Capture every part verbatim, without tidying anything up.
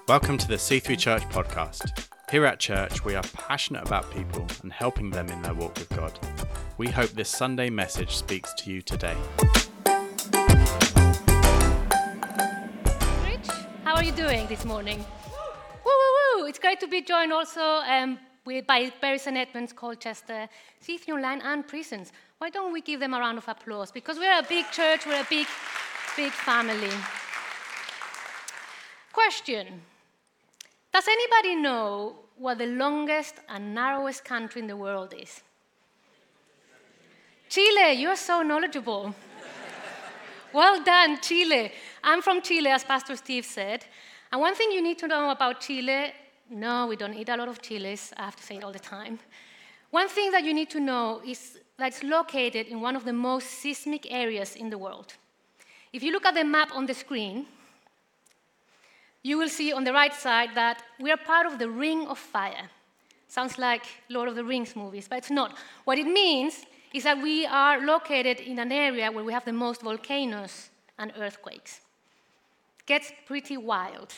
Welcome to the C three Church podcast. Here at church, we are passionate about people and helping them in their walk with God. We hope this Sunday message speaks to you today. Rich, how are you doing this morning? Woo, woo, woo! It's great to be joined also um, with, by Bury Saint Edmunds, Colchester, C three Online and Prisons. Why don't we give them a round of applause? Because we're a big church, we're a big, big family. Question. Does anybody know what the longest and narrowest country in the world is? Chile, you're so knowledgeable. Well done, Chile. I'm from Chile, as Pastor Steve said. And one thing you need to know about Chile, no, we don't eat a lot of chiles, I have to say it all the time. One thing that you need to know is that it's located in one of the most seismic areas in the world. If you look at the map on the screen, you will see on the right side that we are part of the Ring of Fire. Sounds like Lord of the Rings movies, but it's not. What it means is that we are located in an area where we have the most volcanoes and earthquakes. It gets pretty wild.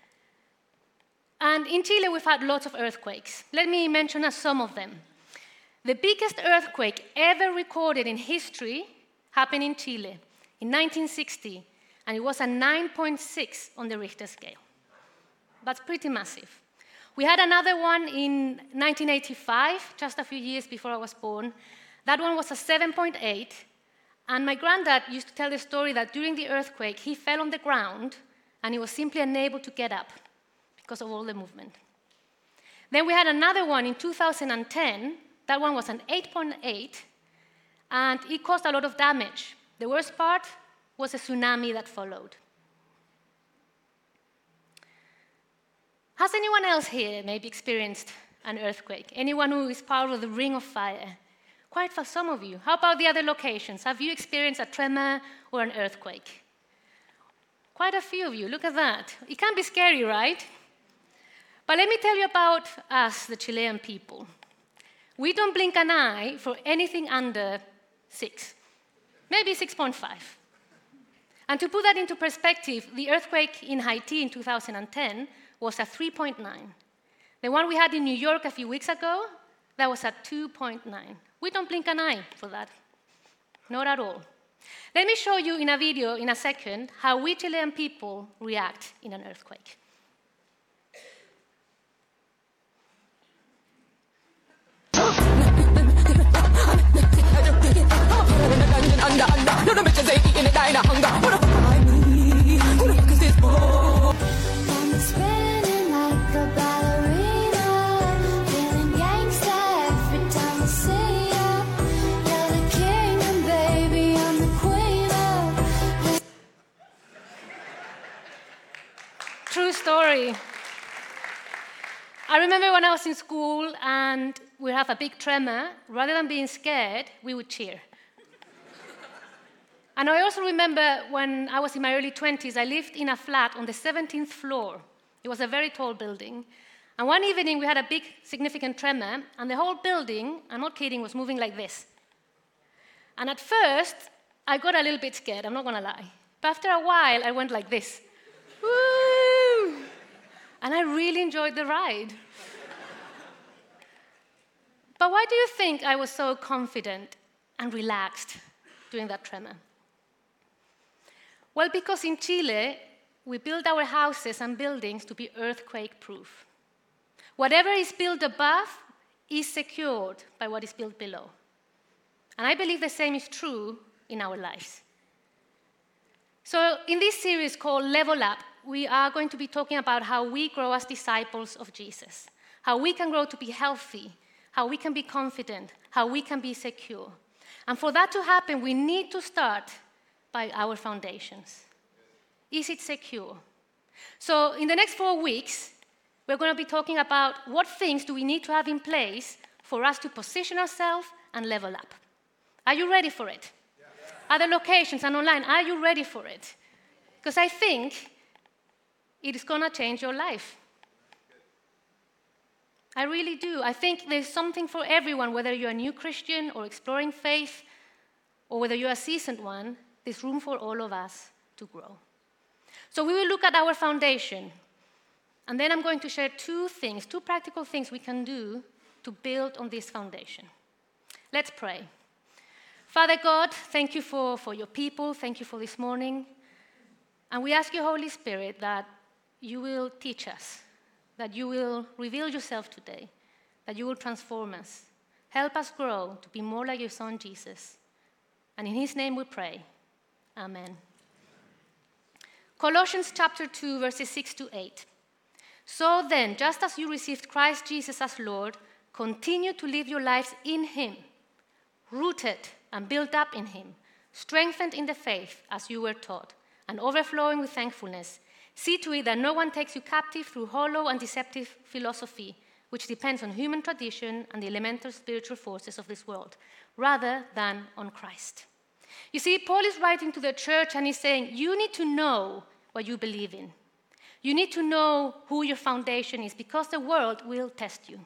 And in Chile, we've had lots of earthquakes. Let me mention some of them. The biggest earthquake ever recorded in history happened in Chile in nineteen sixty. And it was a nine point six on the Richter scale. That's pretty massive. We had another one in nineteen eighty-five, just a few years before I was born. That one was a seven point eight. And my granddad used to tell the story that during the earthquake, he fell on the ground and he was simply unable to get up because of all the movement. Then we had another one in two thousand ten. That one was an eight point eight, and it caused a lot of damage. The worst part was a tsunami that followed. Has anyone else here maybe experienced an earthquake? Anyone who is part of the Ring of Fire? Quite for some of you. How about the other locations? Have you experienced a tremor or an earthquake? Quite a few of you. Look at that. It can be scary, right? But let me tell you about us, the Chilean people. We don't blink an eye for anything under six, maybe six point five. And to put that into perspective, the earthquake in Haiti in two thousand ten was at three point nine. The one we had in New York a few weeks ago, that was at two point nine. We don't blink an eye for that. Not at all. Let me show you in a video in a second how we Chilean people react in an earthquake. True story. I remember when I was in school and we have a big tremor, rather than being scared, we would cheer. And I also remember when I was in my early twenties, I lived in a flat on the seventeenth floor. It was a very tall building. And one evening, we had a big, significant tremor, and the whole building, I'm not kidding, was moving like this. And at first, I got a little bit scared, I'm not going to lie. But after a while, I went like this. Woo! And I really enjoyed the ride. But why do you think I was so confident and relaxed during that tremor? Well, because in Chile, we build our houses and buildings to be earthquake-proof. Whatever is built above is secured by what is built below. And I believe the same is true in our lives. So in this series called Level Up, we are going to be talking about how we grow as disciples of Jesus, how we can grow to be healthy, how we can be confident, how we can be secure. And for that to happen, we need to start by our foundations. Is it secure? So in the next four weeks, we're going to be talking about what things do we need to have in place for us to position ourselves and level up. Are you ready for it? Yeah. Other locations and online, are you ready for it? Because I think it is going to change your life. I really do. I think there's something for everyone, whether you're a new Christian or exploring faith, or whether you're a seasoned one, there's room for all of us to grow. So we will look at our foundation. And then I'm going to share two things, two practical things we can do to build on this foundation. Let's pray. Father God, thank you for, for your people. Thank you for this morning. And we ask you, Holy Spirit, that you will teach us, that you will reveal yourself today, that you will transform us. Help us grow to be more like your Son, Jesus. And in his name we pray. Amen. Colossians chapter two, verses six to eight. So then, just as you received Christ Jesus as Lord, continue to live your lives in him, rooted and built up in him, strengthened in the faith as you were taught, and overflowing with thankfulness. See to it that no one takes you captive through hollow and deceptive philosophy, which depends on human tradition and the elemental spiritual forces of this world, rather than on Christ. You see, Paul is writing to the church and he's saying, you need to know what you believe in. You need to know who your foundation is, because the world will test you.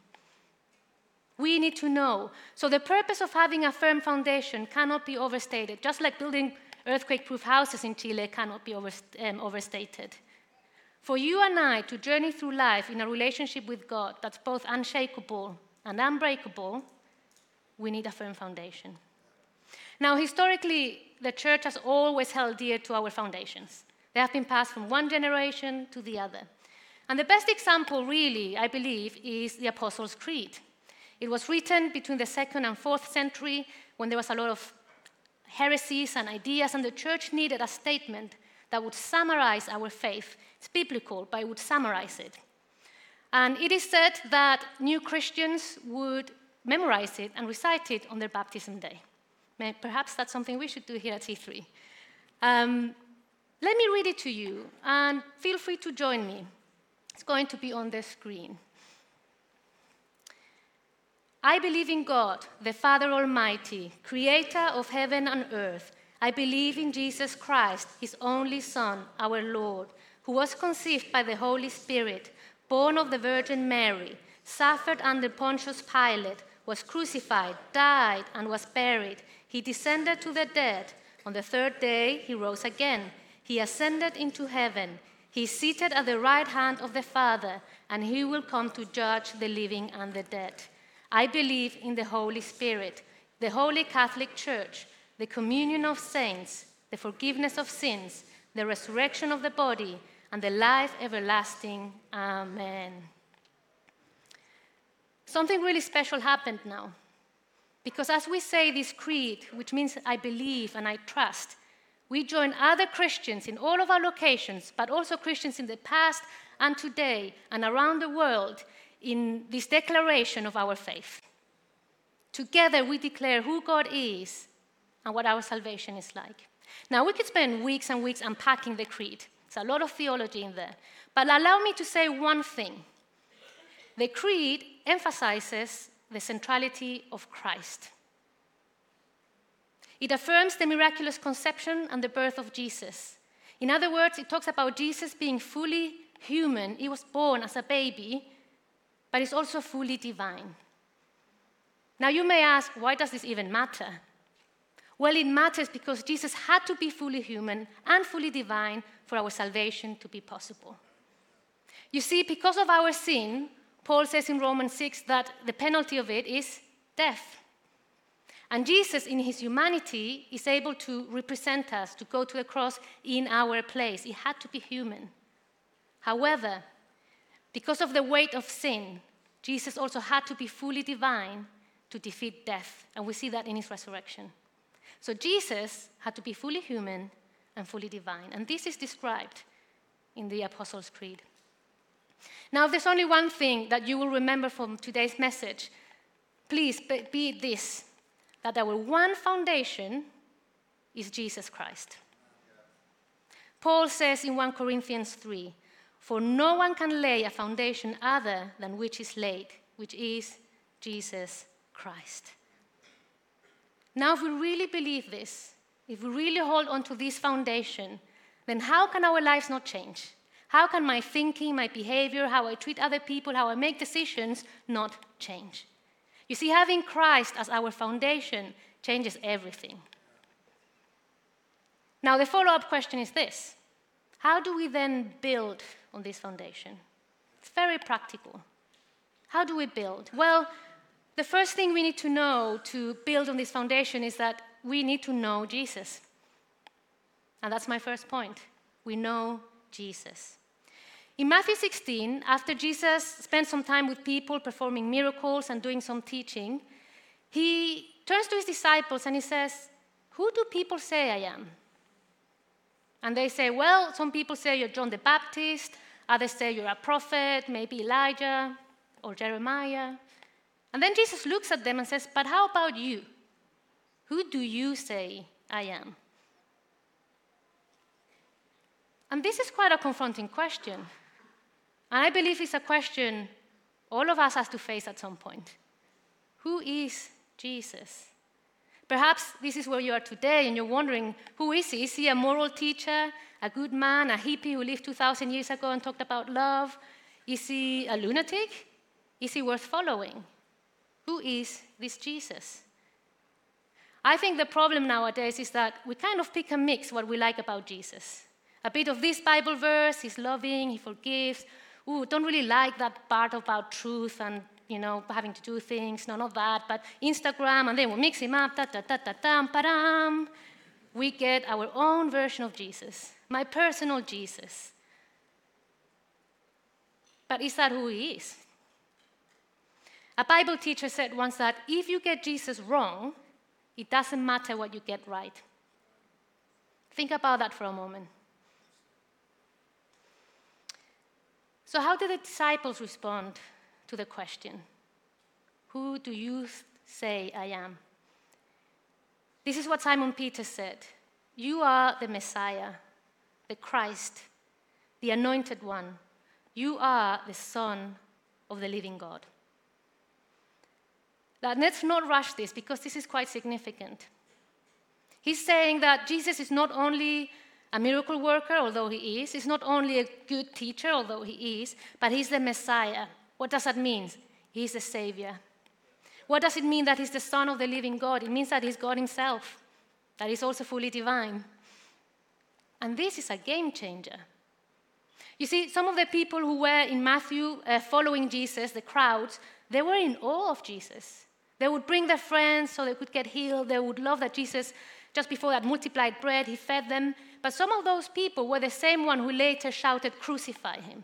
We need to know. So the purpose of having a firm foundation cannot be overstated, just like building earthquake-proof houses in Chile cannot be over, um, overstated. For you and I to journey through life in a relationship with God that's both unshakable and unbreakable, we need a firm foundation. Now, historically, the church has always held dear to our foundations. They have been passed from one generation to the other. And the best example, really, I believe, is the Apostles' Creed. It was written between the second and fourth century when there was a lot of heresies and ideas, and the church needed a statement that would summarize our faith. It's biblical, but it would summarize it. And it is said that new Christians would memorize it and recite it on their baptism day. Perhaps that's something we should do here at C three. Um, let me read it to you, and feel free to join me. It's going to be on the screen. I believe in God, the Father Almighty, creator of heaven and earth. I believe in Jesus Christ, his only Son, our Lord, who was conceived by the Holy Spirit, born of the Virgin Mary, suffered under Pontius Pilate, was crucified, died, and was buried. He descended to the dead. On the third day, he rose again. He ascended into heaven. He is seated at the right hand of the Father, and he will come to judge the living and the dead. I believe in the Holy Spirit, the Holy Catholic Church, the communion of saints, the forgiveness of sins, the resurrection of the body, and the life everlasting. Amen. Something really special happened now. Because as we say this creed, which means I believe and I trust, we join other Christians in all of our locations, but also Christians in the past and today and around the world in this declaration of our faith. Together we declare who God is and what our salvation is like. Now, we could spend weeks and weeks unpacking the creed. There's a lot of theology in there. But allow me to say one thing. The creed emphasizes the centrality of Christ. It affirms the miraculous conception and the birth of Jesus. In other words, it talks about Jesus being fully human. He was born as a baby, but he's also fully divine. Now you may ask, why does this even matter? Well, it matters because Jesus had to be fully human and fully divine for our salvation to be possible. You see, because of our sin, Paul says in Romans six that the penalty of it is death. And Jesus, in his humanity, is able to represent us, to go to the cross in our place. He had to be human. However, because of the weight of sin, Jesus also had to be fully divine to defeat death. And we see that in his resurrection. So Jesus had to be fully human and fully divine. And this is described in the Apostles' Creed. Now, if there's only one thing that you will remember from today's message, please be it this, that our one foundation is Jesus Christ. Paul says in First Corinthians three, for no one can lay a foundation other than which is laid, which is Jesus Christ. Now, if we really believe this, if we really hold on to this foundation, then how can our lives not change? How can my thinking, my behavior, how I treat other people, how I make decisions not change? You see, having Christ as our foundation changes everything. Now, the follow-up question is this. How do we then build on this foundation? It's very practical. How do we build? Well, the first thing we need to know to build on this foundation is that we need to know Jesus. And that's my first point. We know Jesus. In Matthew sixteen, after Jesus spent some time with people performing miracles and doing some teaching, he turns to his disciples and he says, "Who do people say I am?" And they say, "Well, some people say you're John the Baptist, others say you're a prophet, maybe Elijah or Jeremiah." And then Jesus looks at them and says, "But how about you? Who do you say I am?" And this is quite a confronting question. And I believe it's a question all of us have to face at some point. Who is Jesus? Perhaps this is where you are today and you're wondering, who is he? Is he a moral teacher, a good man, a hippie who lived two thousand years ago and talked about love? Is he a lunatic? Is he worth following? Who is this Jesus? I think the problem nowadays is that we kind of pick and mix what we like about Jesus. A bit of this Bible verse, he's loving, he forgives. Ooh, don't really like that part about truth and, you know, having to do things, none of that. But Instagram, and then we mix him up, ta-ta-ta-ta-tam, pa-dam. We get our own version of Jesus, my personal Jesus. But is that who he is? A Bible teacher said once that if you get Jesus wrong, it doesn't matter what you get right. Think about that for a moment. So how did the disciples respond to the question, "Who do you say I am?" This is what Simon Peter said. "You are the Messiah, the Christ, the Anointed One. You are the Son of the living God." Now, let's not rush this because this is quite significant. He's saying that Jesus is not only a miracle worker, although he is. He's not only a good teacher, although he is, but he's the Messiah. What does that mean? He's the Savior. What does it mean that he's the Son of the living God? It means that he's God himself, that he's also fully divine. And this is a game changer. You see, some of the people who were in Matthew uh, following Jesus, the crowds, they were in awe of Jesus. They would bring their friends so they could get healed. They would love that Jesus, just before that multiplied bread, he fed them. But some of those people were the same one who later shouted, "Crucify him."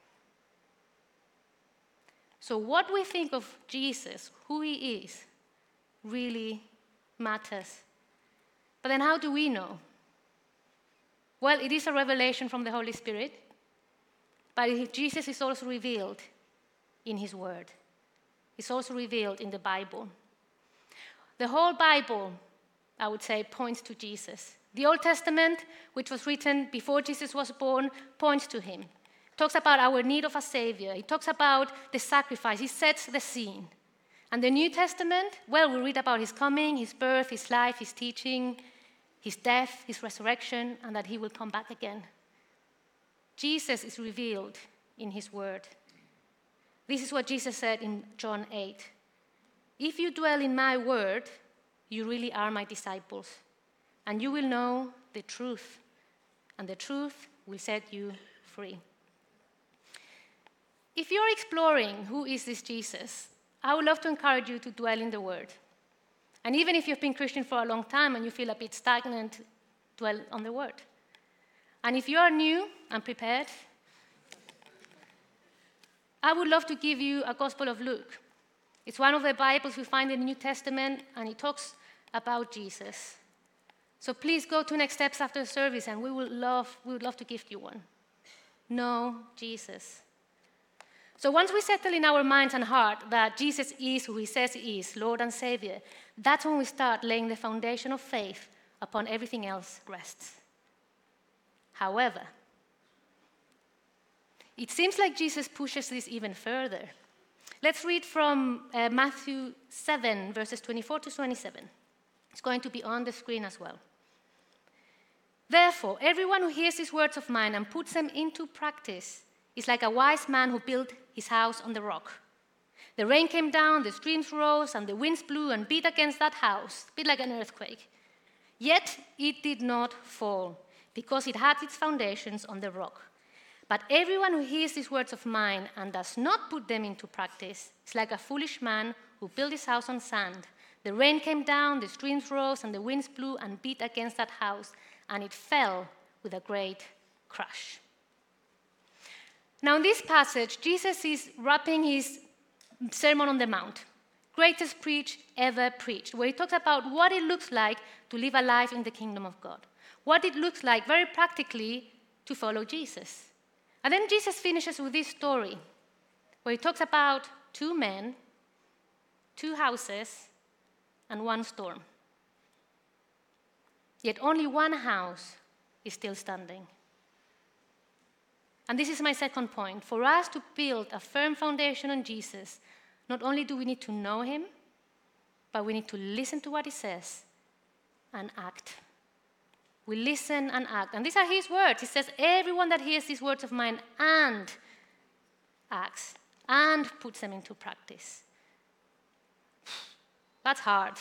So what we think of Jesus, who he is, really matters. But then how do we know? Well, it is a revelation from the Holy Spirit, but Jesus is also revealed in his word. It's also revealed in the Bible. The whole Bible, I would say, points to Jesus. The Old Testament, which was written before Jesus was born, points to him. It talks about our need of a Savior. It talks about the sacrifice. It sets the scene. And the New Testament, well, we read about his coming, his birth, his life, his teaching, his death, his resurrection, and that he will come back again. Jesus is revealed in his word. This is what Jesus said in John eight. "If you dwell in my word, you really are my disciples, and you will know the truth, and the truth will set you free." If you're exploring who is this Jesus, I would love to encourage you to dwell in the Word. And even if you've been Christian for a long time and you feel a bit stagnant, dwell on the Word. And if you are new and prepared, I would love to give you a Gospel of Luke. It's one of the Bibles we find in the New Testament, and it talks about Jesus. So please go to Next Steps after the service, and we would love, we would love to gift you one. Know Jesus. So once we settle in our minds and heart that Jesus is who he says he is, Lord and Savior, that's when we start laying the foundation of faith upon everything else rests. However, it seems like Jesus pushes this even further. Let's read from uh, Matthew seven, verses twenty-four to twenty-seven. It's going to be on the screen as well. "Therefore, everyone who hears these words of mine and puts them into practice is like a wise man who built his house on the rock. The rain came down, the streams rose, and the winds blew and beat against that house, a bit like an earthquake. Yet it did not fall, because it had its foundations on the rock. But everyone who hears these words of mine and does not put them into practice is like a foolish man who built his house on sand. The rain came down, the streams rose, and the winds blew and beat against that house, and it fell with a great crash. Now, in this passage, Jesus is wrapping his Sermon on the Mount, greatest preach ever preached, where he talks about what it looks like to live a life in the kingdom of God, what it looks like very practically to follow Jesus. And then Jesus finishes with this story, where he talks about two men, two houses, and one storm. Yet only one house is still standing. And this is my second point. For us to build a firm foundation on Jesus, not only do we need to know him, but we need to listen to what he says and act. We listen and act. And these are his words. He says, everyone that hears these words of mine and acts and puts them into practice. That's hard.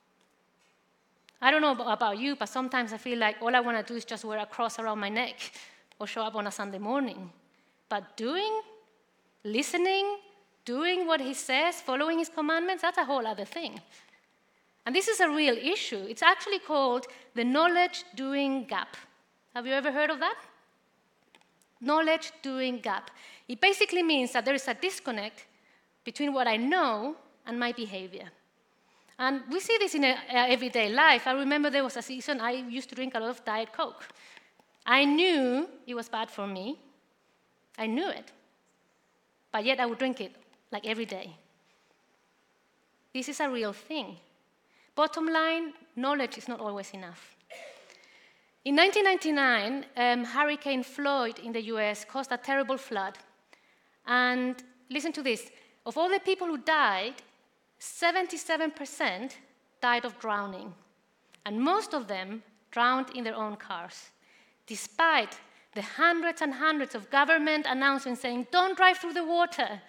I don't know about you, but sometimes I feel like all I want to do is just wear a cross around my neck or show up on a Sunday morning. But doing, listening, doing what he says, following his commandments, that's a whole other thing. And this is a real issue. It's actually called the knowledge-doing gap. Have you ever heard of that? Knowledge-doing gap. It basically means that there is a disconnect between what I know and my behavior. And we see this in a, a everyday life. I remember there was a season I used to drink a lot of Diet Coke. I knew it was bad for me. I knew it. But yet I would drink it like every day. This is a real thing. Bottom line, knowledge is not always enough. In nineteen ninety-nine, um, Hurricane Floyd in the U S caused a terrible flood. And listen to this. Of all the people who died, seventy-seven percent died of drowning. And most of them drowned in their own cars, despite the hundreds and hundreds of government announcements saying, don't drive through the water.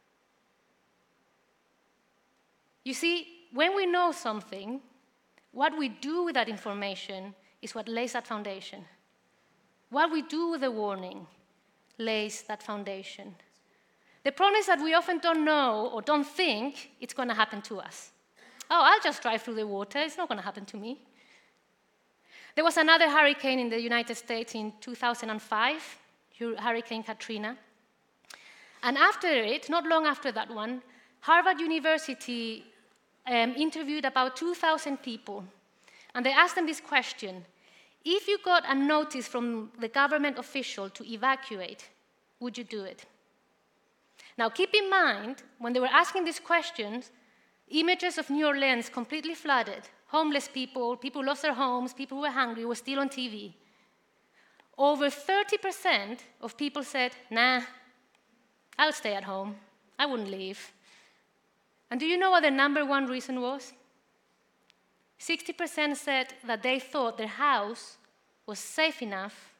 You see, when we know something, what we do with that information is what lays that foundation. What we do with the warning lays that foundation. The problem is that we often don't know or don't think it's going to happen to us. Oh, I'll just drive through the water. It's not going to happen to me. There was another hurricane in the United States in two thousand five, Hurricane Katrina. And after it, not long after that one, Harvard University um, interviewed about two thousand people. And they asked them this question: if you got a notice from the government official to evacuate, would you do it? Now, keep in mind, when they were asking these questions, images of New Orleans completely flooded, homeless people, people who lost their homes, people who were hungry, were still on T V. Over thirty percent of people said, nah, I'll stay at home. I wouldn't leave. And do you know what the number one reason was? sixty percent said that they thought their house was safe enough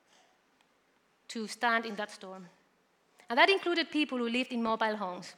to stand in that storm. And that included people who lived in mobile homes.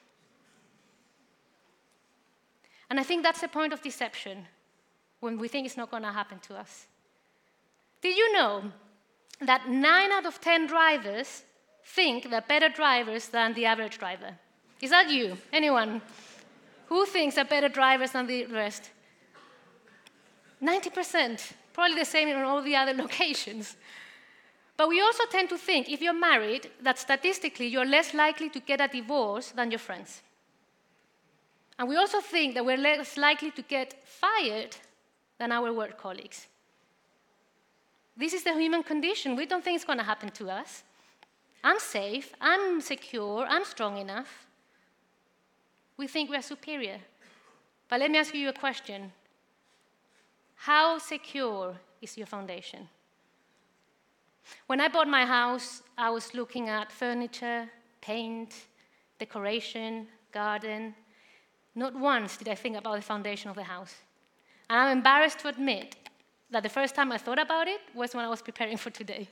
And I think that's the point of deception, when we think it's not going to happen to us. Did you know that nine out of ten drivers think they're better drivers than the average driver? Is that you? Anyone? Who thinks they're better drivers than the rest? ninety percent. Probably the same in all the other locations. But we also tend to think, if you're married, that statistically you're less likely to get a divorce than your friends. And we also think that we're less likely to get fired than our work colleagues. This is the human condition. We don't think it's going to happen to us. I'm safe, I'm secure, I'm strong enough. We think we are superior. But let me ask you a question. How secure is your foundation? When I bought my house, I was looking at furniture, paint, decoration, garden. Not once did I think about the foundation of the house. And I'm embarrassed to admit that the first time I thought about it was when I was preparing for today.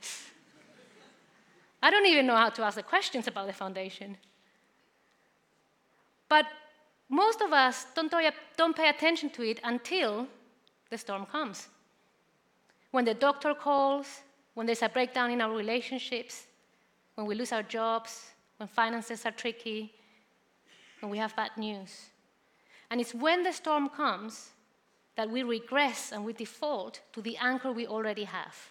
I don't even know how to ask the questions about the foundation. But most of us don't, don't pay attention to it until the storm comes. When the doctor calls, when there's a breakdown in our relationships, when we lose our jobs, when finances are tricky, when we have bad news. And it's when the storm comes that we regress and we default to the anchor we already have.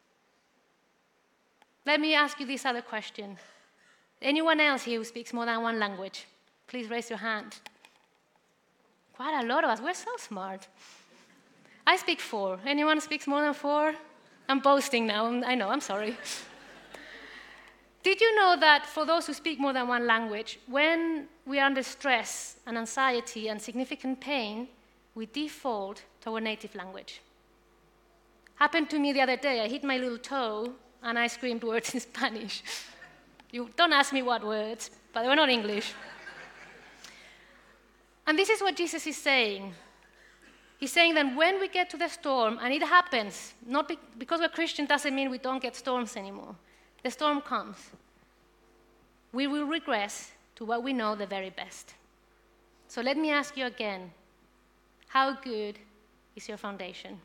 Let me ask you this other question. Anyone else here who speaks more than one language? Please raise your hand. Quite a lot of us. We're so smart. I speak four. Anyone speaks more than four? I'm boasting now. I know, I'm sorry. Did you know that for those who speak more than one language, when we are under stress and anxiety and significant pain, we default to our native language? Happened to me the other day. I hit my little toe and I screamed words in Spanish. You don't ask me what words, but they were not English. And this is what Jesus is saying. He's saying that when we get to the storm, and it happens, not be- because we're Christian doesn't mean we don't get storms anymore. The storm comes. We will regress to what we know the very best. So let me ask you again, how good is your foundation?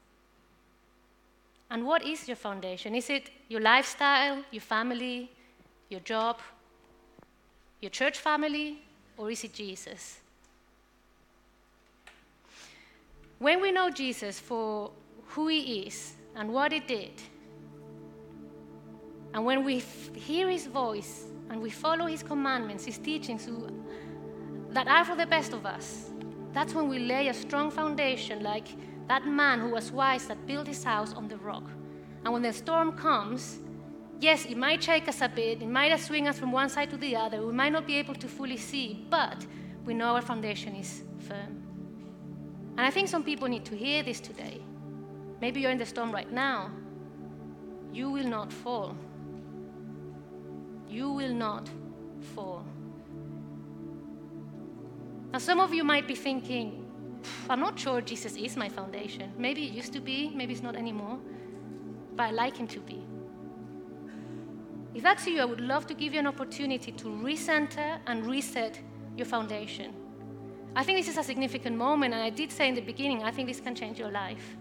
And what is your foundation? Is it your lifestyle, your family, your job, your church family, or is it Jesus? When we know Jesus for who he is and what he did, and when we f- hear his voice and we follow his commandments, his teachings who, that are for the best of us, that's when we lay a strong foundation like that man who was wise that built his house on the rock. And when the storm comes, yes, it might shake us a bit, it might swing us from one side to the other, we might not be able to fully see, but we know our foundation is firm. And I think some people need to hear this today. Maybe you're in the storm right now. You will not fall. You will not fall. Now, some of you might be thinking, I'm not sure Jesus is my foundation. Maybe it used to be, maybe it's not anymore, but I like him to be. If that's you, I would love to give you an opportunity to recenter and reset your foundation. I think this is a significant moment, and I did say in the beginning, I think this can change your life.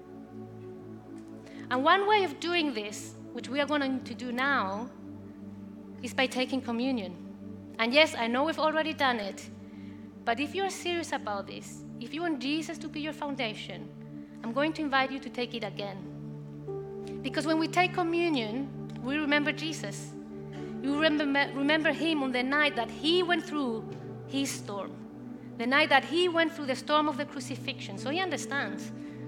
And one way of doing this, which we are going to do now, is by taking communion. And yes, I know we've already done it, but if you're serious about this, if you want Jesus to be your foundation, I'm going to invite you to take it again. Because when we take communion, we remember Jesus. You remember, remember him on the night that he went through his storm, the night that he went through the storm of the crucifixion, so he understands.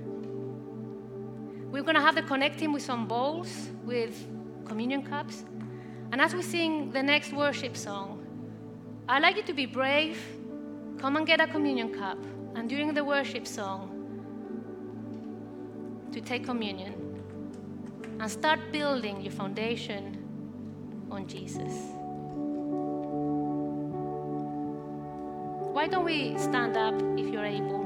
We're going to have to connect him with some bowls, with communion cups. And as we sing the next worship song, I'd like you to be brave, come and get a communion cup, and during the worship song, to take communion and start building your foundation on Jesus. Why don't we stand up if you're able?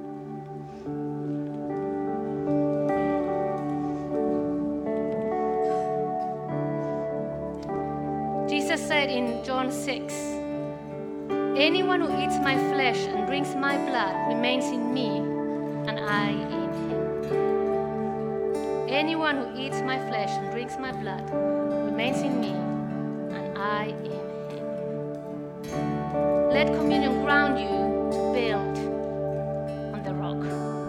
Jesus said in John six, anyone who eats my flesh and drinks my blood remains in me, and I in him. Anyone who eats my flesh and drinks my blood remains in me, and I in him. Let communion ground you to build on the rock.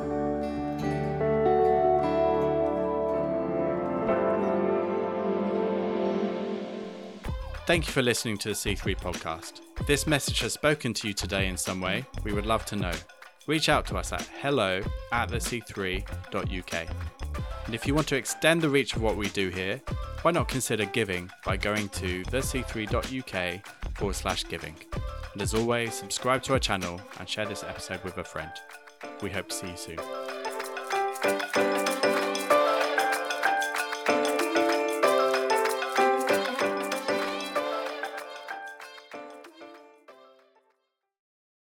Thank you for listening to the C three podcast. If this message has spoken to you today in some way, we would love to know. Reach out to us at hello at the c three dot u k. And if you want to extend the reach of what we do here, why not consider giving by going to the c three dot u k forward slash giving. And as always, subscribe to our channel and share this episode with a friend. We hope to see you soon.